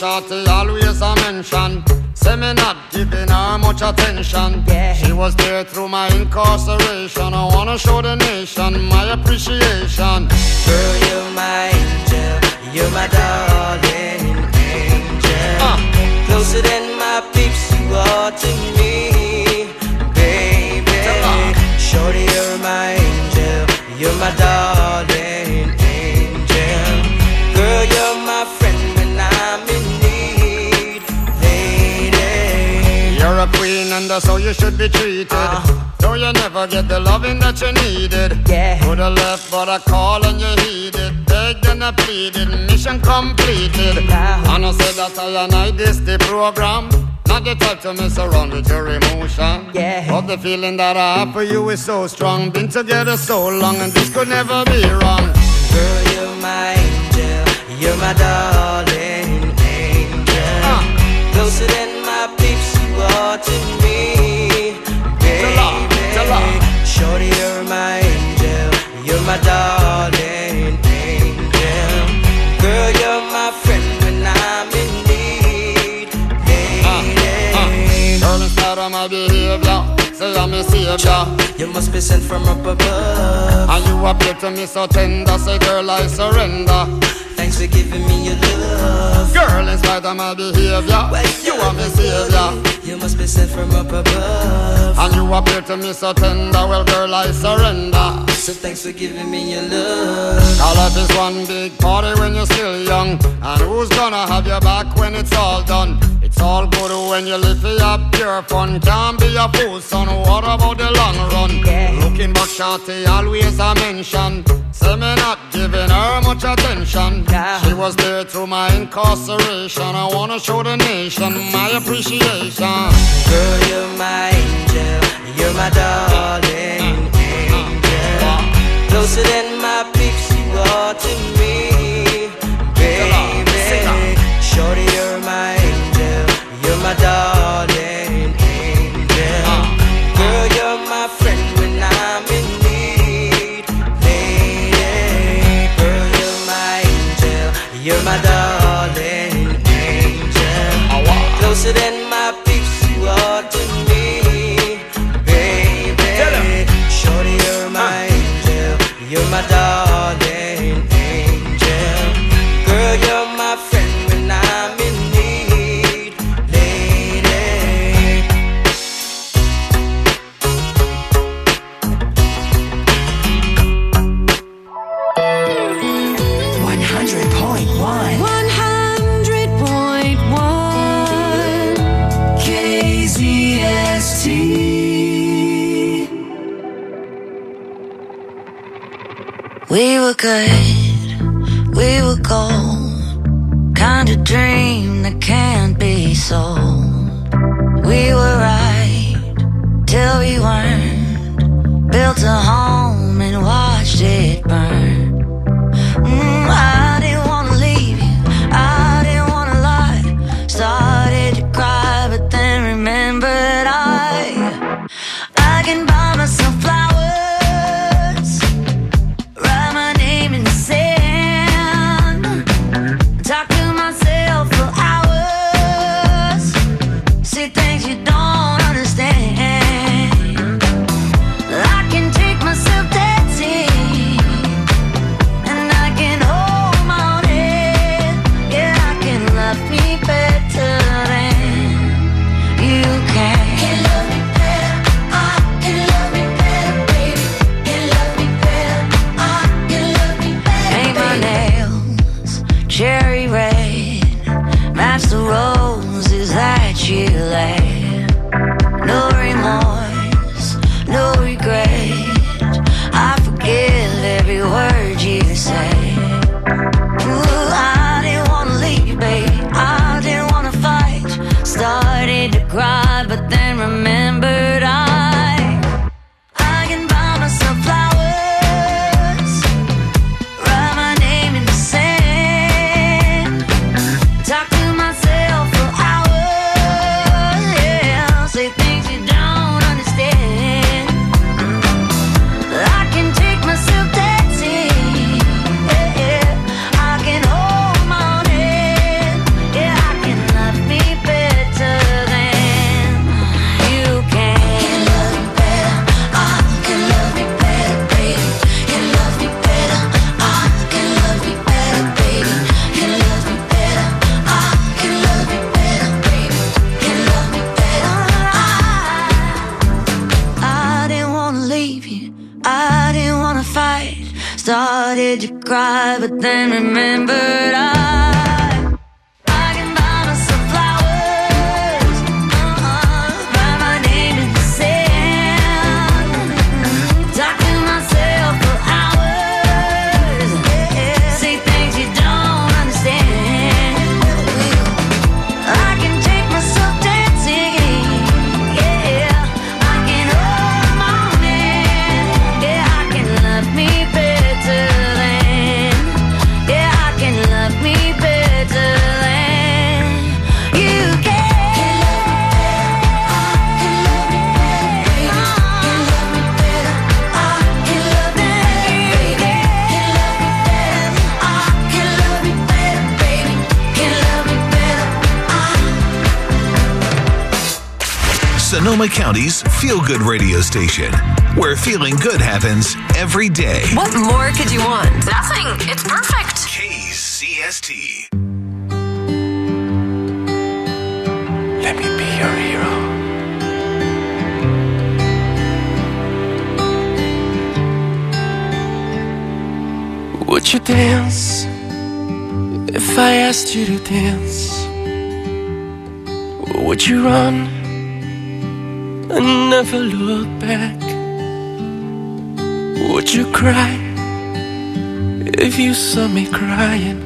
shorty always a mention. Say me not giving her much attention. She was there through my incarceration. I wanna show the nation my appreciation. Girl, you're my angel, you're my darling angel. Closer than my peeps, you are to me, baby. Shorty, you're my angel, you're my darling angel. Girl, you're my friend when I'm in need, lady. You're a queen and that's how you should be treated. Though you never get the loving that you needed. Coulda left but I call and you heeded. Begged and I pleaded, mission completed. And I said that I this the program. Not the type to mess around with your emotion. But the feeling that I have for you is so strong. Been together so long and this could never be wrong. Girl, you're my angel, you're my darling angel. Closer than my peeps, you are to me, baby. Shorty, you're my angel, you're my darling angel. Girl, you're my friend when I'm in need, lady. Girl, instead of my behavior, say I'm a savior. You must be sent from up above. And you appear to me so tender. Say girl, I surrender. Thanks for giving me your love. Girl, in spite of my behavior, you are my savior. You must be sent from up above. And you appear to me so tender. Well, girl, I surrender. So thanks for giving me your love. Our life is one big party when you're still young. And who's gonna have your back when it's all done? It's all good when you live for your pure fun. Can't be a fool, son. What about the long run? Looking back, shorty, always a mention. Say me not giving her much attention. She was there through my incarceration. I wanna show the nation my appreciation. Girl, you're my angel, you're my darling angel. Closer than my peeps, you are to me, baby. Shorty, you're my angel, you're my darling angel. Girl, you're my friend when I'm in need, lady. Girl, you're my angel, you're my darling angel. Closer than my peeps, you are to me, baby. Shorty, you're my angel, you're my darling angel. Girl, you're my friend when I'm in need, lady. 100.1 KZST. We were good, we were gold, kind of dream that can't be sold. We were right till we weren't, built a home and watched it burn. I didn't wanna leave you, I didn't wanna lie. Started to cry but then remembered I can buy myself flowers, write my name in the sand, talk to myself for hours, see things you don't understand. I can take myself dancing, and I can hold my own head. Yeah, I can love me better than you can. Can love me better, I can love me better, baby. Can love me better, I can love me better. Paint my nails cherry red, match the roses that you laid. No remorse, no regret, I forgive every word you say. Ooh, I didn't wanna leave, babe, I didn't wanna fight. Started to cry, but then remembered I can buy myself flowers, write my name in the sand, talk to myself for hours, did you cry, but then remembered I can buy myself flowers, write my name in the sand, talk to myself for hours, say things you don't understand. I can take myself dancing, yeah, I can hold the morning, yeah, I can love me better than, yeah, I can love me better than you can. Sonoma County's feel-good radio station, where feeling good happens every day. What more could you want? Nothing. It's perfect. KCST. Let me be your hero. Would you dance if I asked you to dance? Would you run and never look back? Would you cry if you saw me crying?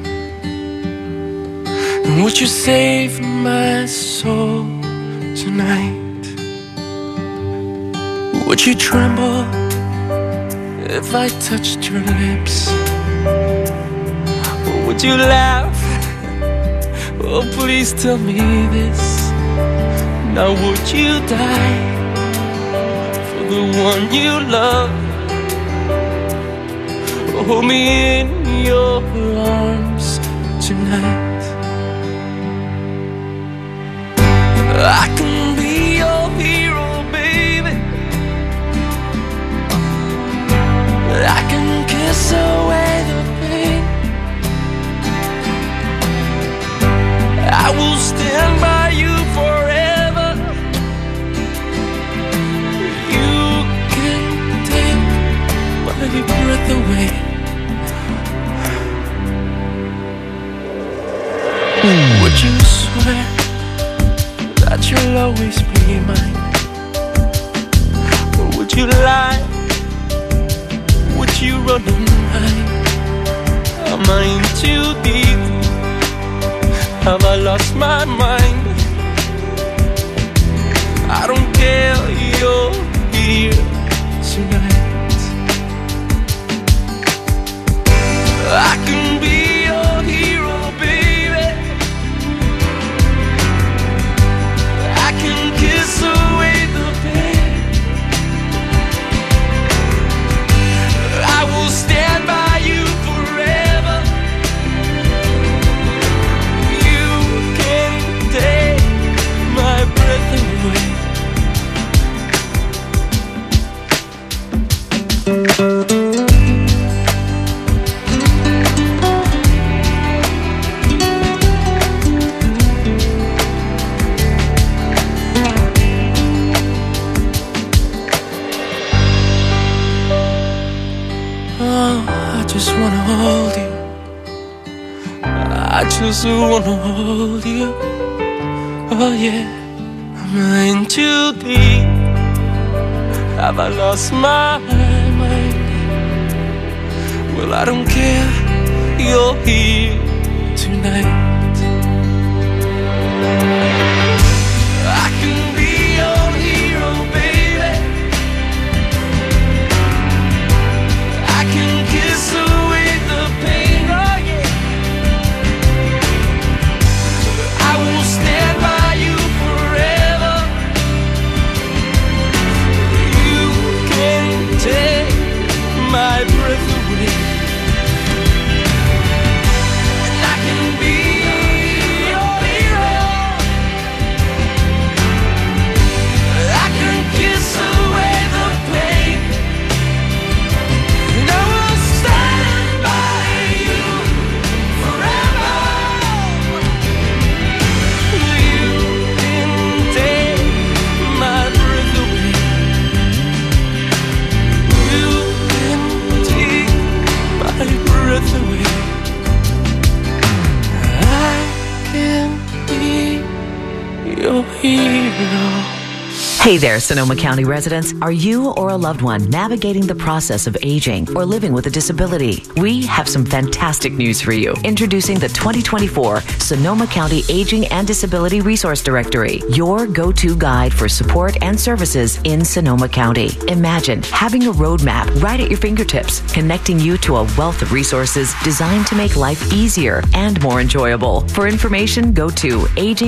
And would you save my soul tonight? Would you tremble if I touched your lips? Or would you laugh? Oh, please tell me this. Now would you die for the one you love? Hold me in your arms tonight. I can be your hero, baby. I can kiss away the pain. I will stand by you forever. You can take my breath away. Would you swear that you'll always be mine? Or would you lie? Would you run and hide? Am I in too deep? Have I lost my mind? I don't care, you're here tonight. I can be your hero, baby. I can kiss away the pain. I will stand by you forever. You can take my breath away. I just wanna hold you. I just wanna hold you. Oh yeah, I'm in too deep. Have I lost my mind? Well, I don't care, you're here tonight. I can be your hero, baby. I can kiss away the pain, oh yeah. I will stand by you forever. You can take my breath away. And I can be your hero. your hero. Hey there, Sonoma County residents. Are you or a loved one navigating the process of aging or living with a disability? We have some fantastic news for you. Introducing the 2024 Sonoma County Aging and Disability Resource Directory, your go-to guide for support and services in Sonoma County. Imagine having a roadmap right at your fingertips, connecting you to a wealth of resources designed to make life easier and more enjoyable. For information, go to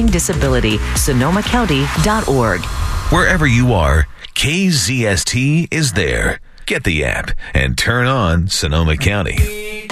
agingdisabilitysonomacounty.org. Wherever you are, KZST is there. Get the app and turn on Sonoma County.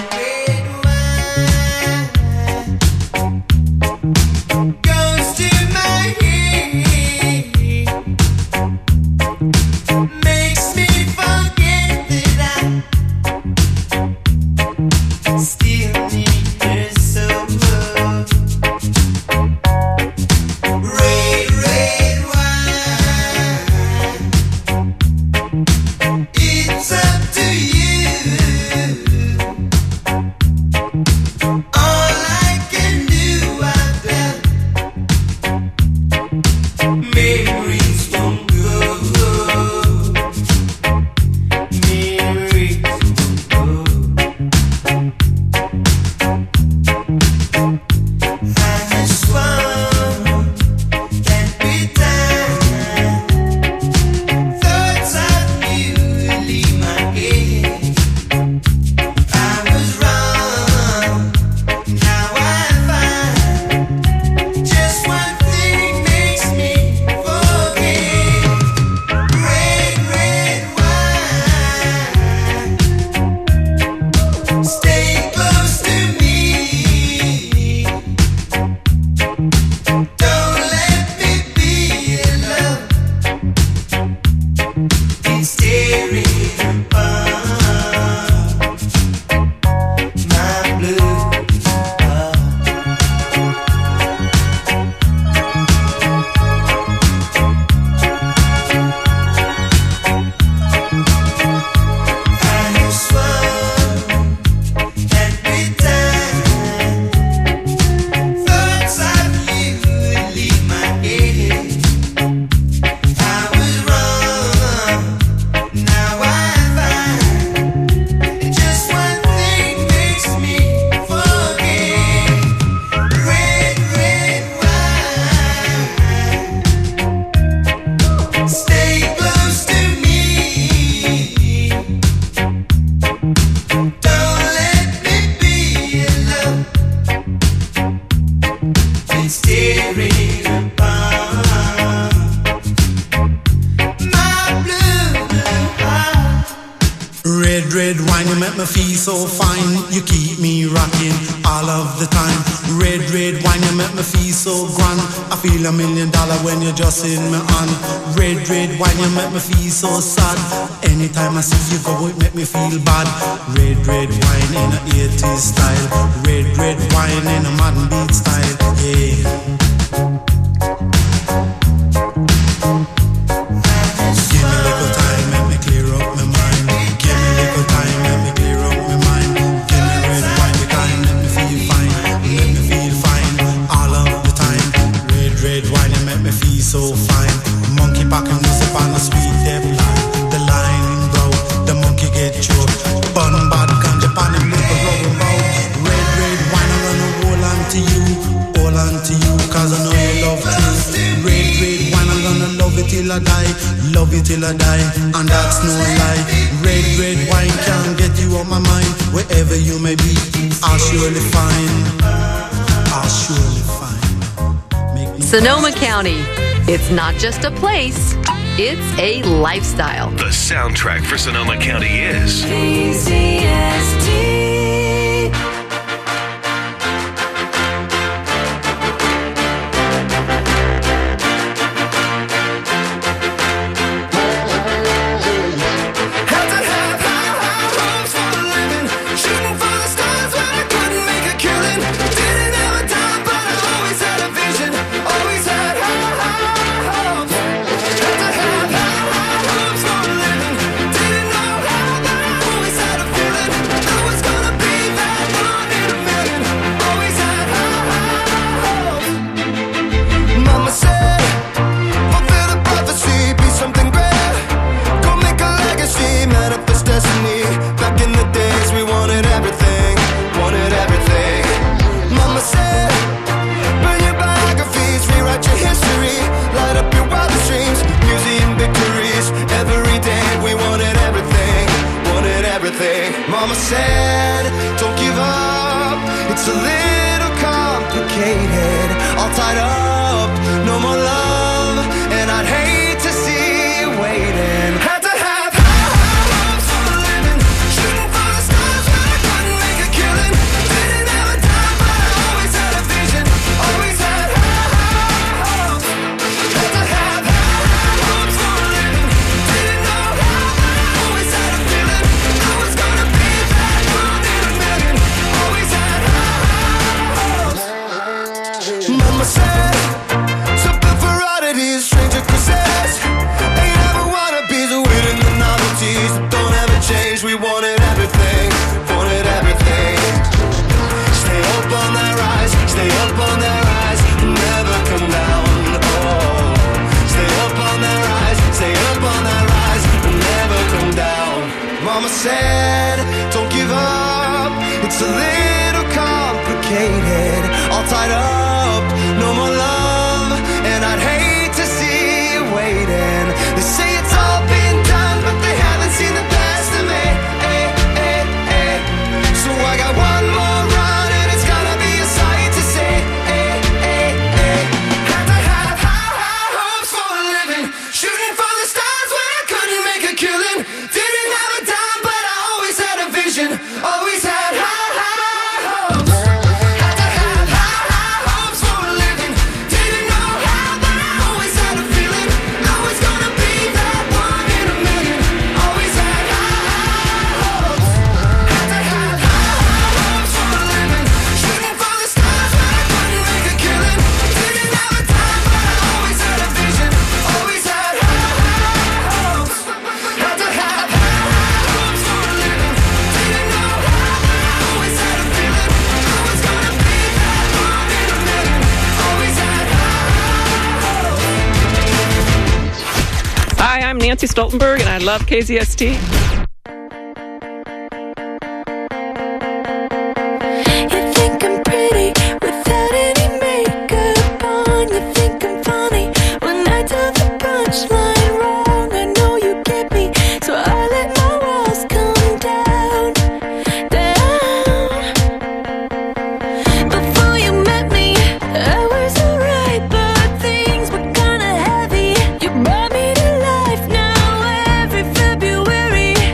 Just in my hand, red wine, you make me feel so sad. Anytime I see you go, it make me feel bad. Red wine in a 80s style, red wine in a modern beat style, yeah. Give me a little time, make me clear up my mind. Give me a little time, make me clear up my mind. Give me red wine, the kind, make me feel fine, all of the time. Red wine, you make me feel so fine. Monkey back and music on a sweet deep line. The line bro, the monkey get choked. Bun bad ganja pan and make a rubber bow. Red wine, I'm gonna hold on to you, cause I know you love truth. Red wine, I'm gonna love it till I die, and that's no lie. Red wine can't get you off my mind. Wherever you may be, I'll surely find. Sonoma County. It's not just a place, it's a lifestyle. The soundtrack for Sonoma County is KZST. Let's go. all tied up, no more love, and I'd hate to see you waiting. Had to have high hopes for a living, shooting for the stars when I couldn't make a killing. Didn't have a dime, but I always had a vision. Always had high hopes. Had to have high hopes for a living. Didn't know how, but I always had a feeling I was gonna be that one in a million. Always had high hopes. Mama said, something for oddities, stranger kisses. Ain't ever wannabes, waiting the novelties that don't ever change. We wanted everything, wanted everything. Stay up on that rise, stay up on that rise, never come down. Oh, stay up on that rise, stay up on that rise, never come down. Mama said, don't give up, it's a little complicated. All tied up, no more love, and I'd hate to see you waiting. They say it's all been done, but they haven't seen the best of me. So I got one more run, and it's gonna be a sight to see. Had to have high hopes for a living, shooting for the stars when I couldn't make a killing. Didn't have a dime, but I always had a vision. Always had high hopes. Had to have high hopes for a living. Didn't know how, but I always had a feeling I was gonna be that one in a million. Always had high hopes. Had to have high hopes for a living, shooting for the stars when I couldn't make a killing. Didn't have a dime, but I always had a vision. Always had high hopes. Had to have high hopes for a living. Didn't know how, but I always had a feeling I was gonna be that one in a million. Always had high hopes. Hi, I'm Nancy Stoltenberg, and I love KZST. You think I'm pretty without any makeup on. You think I'm funny when I tell the punchline wrong. I know you get me, so I let my walls come down, down. Before you met me, I was alright, but things were kinda heavy. You brought me to life now every February.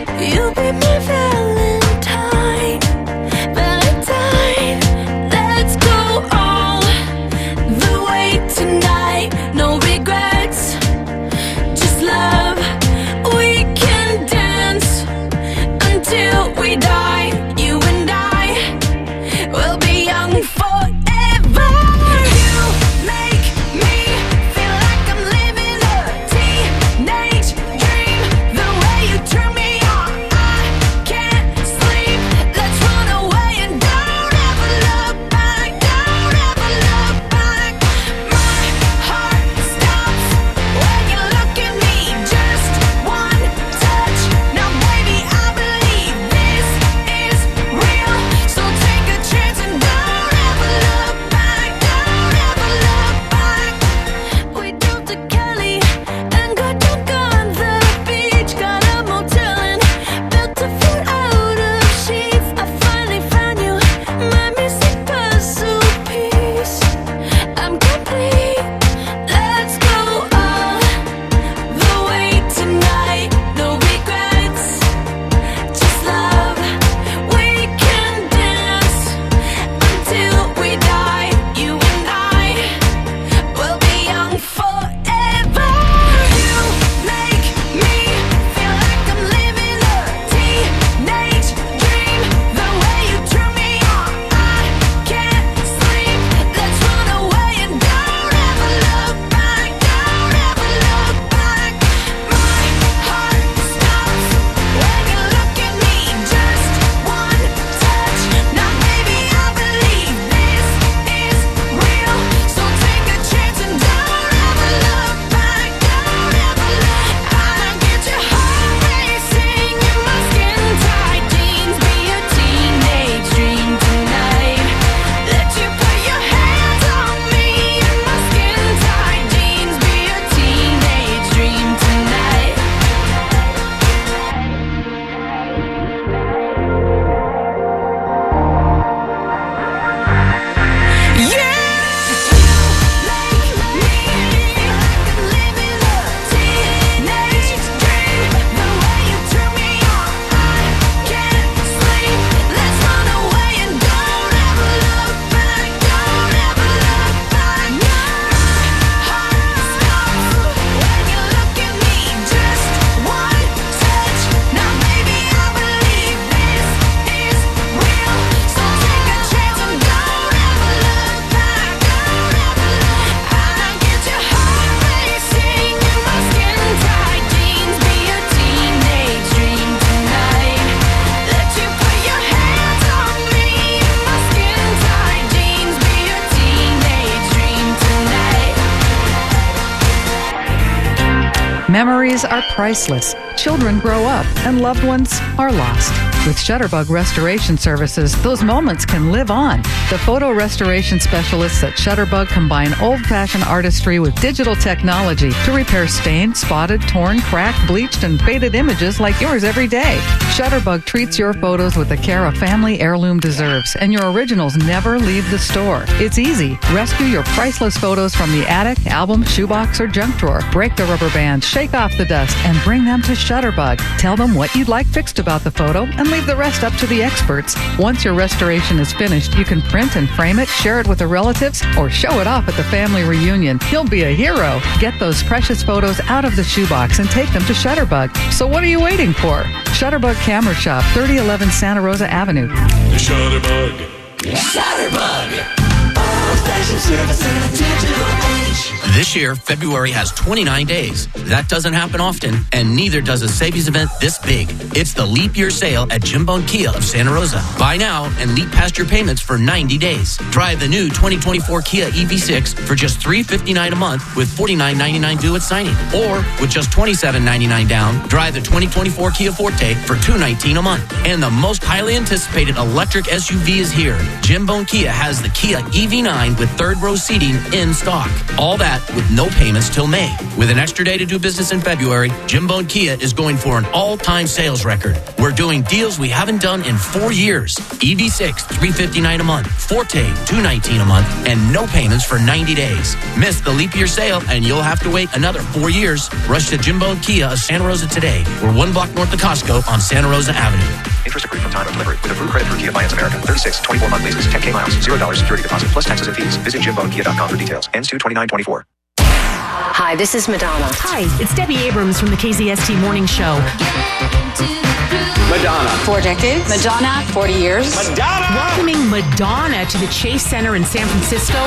Memories are priceless. Children grow up and loved ones are lost. With Shutterbug Restoration Services, those moments can live on. The photo restoration specialists at Shutterbug combine old-fashioned artistry with digital technology to repair stained, spotted, torn, cracked, bleached, and faded images like yours every day. Shutterbug treats your photos with the care a family heirloom deserves, and your originals never leave the store. It's easy. Rescue your priceless photos from the attic, album, shoebox, or junk drawer. Break the rubber bands, shake off the dust, and bring them to Shutterbug. Tell them what you'd like fixed about the photo and leave the rest up to the experts. Once your restoration is finished, you can print and frame it, share it with the relatives, or show it off at the family reunion. You'll be a hero. Get those precious photos out of the shoebox and take them to Shutterbug. So what are you waiting for? Shutterbug Camera Shop, 3011 Santa Rosa Avenue. Shutterbug. Shutterbug. Old-fashioned service in a digital age. This year, February has 29 days. That doesn't happen often, and neither does a savings event this big. It's the Leap Year Sale at Jim Bone Kia of Santa Rosa. Buy now and leap past your payments for 90 days. Drive the new 2024 Kia EV6 for just $359 a month with $49.99 due at signing. Or with just $27.99 down, drive the 2024 Kia Forte for $219 a month. And the most highly anticipated electric SUV is here. Jim Bone Kia has the Kia EV9 with third row seating in stock. All that with no payments till May. With an extra day to do business in February, Jim Bone Kia is going for an all-time sales record. We're doing deals we haven't done in 4 years. EV6, $359 a month. Forte, $219 a month. And no payments for 90 days. Miss the leap year sale and you'll have to wait another 4 years. Rush to Jim Bone Kia of Santa Rosa today. We're 1 block north of Costco on Santa Rosa Avenue. Interest accrued from time of delivery with approved credit through Kia Finance America. 36, 24-month leases, 10K miles, $0 security deposit plus taxes and fees. Visit JimBoneKia.com for details. Ends 2/29/24. Hi, this is Madonna. Hi, it's Debbie Abrams from the KZST Morning Show. Madonna. 4 decades. Madonna. 40 years. Madonna! Welcoming Madonna to the Chase Center in San Francisco.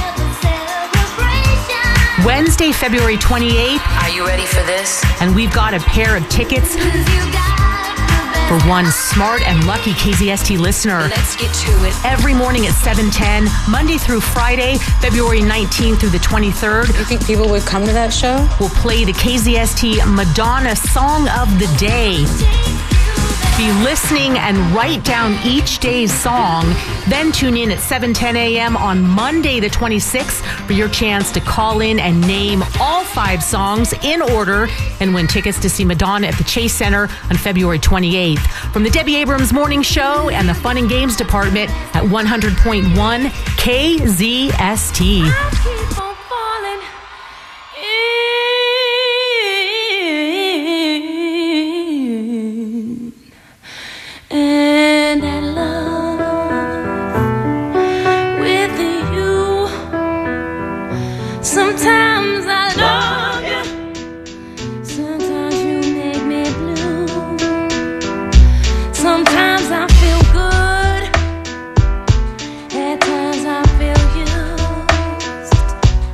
Wednesday, February 28th. Are you ready for this? And we've got a pair of tickets for one smart and lucky KZST listener. Let's get to it. Every morning at 7:10, Monday through Friday, February 19th through the 23rd. You think people would come to that show? We'll play the KZST Madonna Song of the Day. Be listening and write down each day's song. Then tune in at 7:10 a.m. on Monday the 26th for your chance to call in and name all 5 songs in order and win tickets to see Madonna at the Chase Center on February 28th. From the Debbie Abrams Morning Show and the Fun and Games Department at 100.1 KZST. And I love with you. Sometimes I love you. Sometimes you make me blue. Sometimes I feel good. At times I feel used.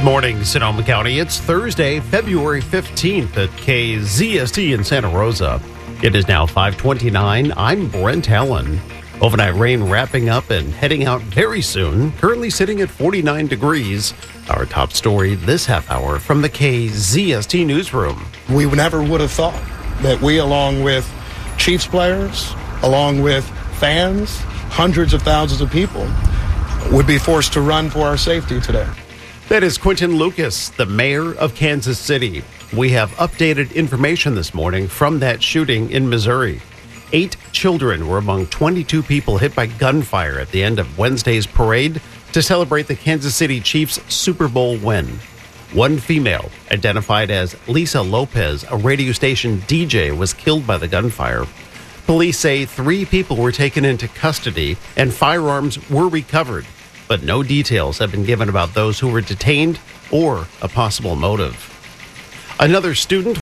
Good morning, Sonoma County. It's Thursday, February 15th at KZST in Santa Rosa. It is now 5:29. I'm Brent Allen. Overnight rain wrapping up and heading out very soon. Currently sitting at 49 degrees. Our top story this half hour from the KZST newsroom. We never would have thought that we, along with Chiefs players, along with fans, hundreds of thousands of people, would be forced to run for our safety today. That is Quentin Lucas, the mayor of Kansas City. We have updated information this morning from that shooting in Missouri. 8 children were among 22 people hit by gunfire at the end of Wednesday's parade to celebrate the Kansas City Chiefs Super Bowl win. One female, identified as Lisa Lopez, a radio station DJ, was killed by the gunfire. Police say 3 people were taken into custody and firearms were recovered, but no details have been given about those who were detained or a possible motive. Another student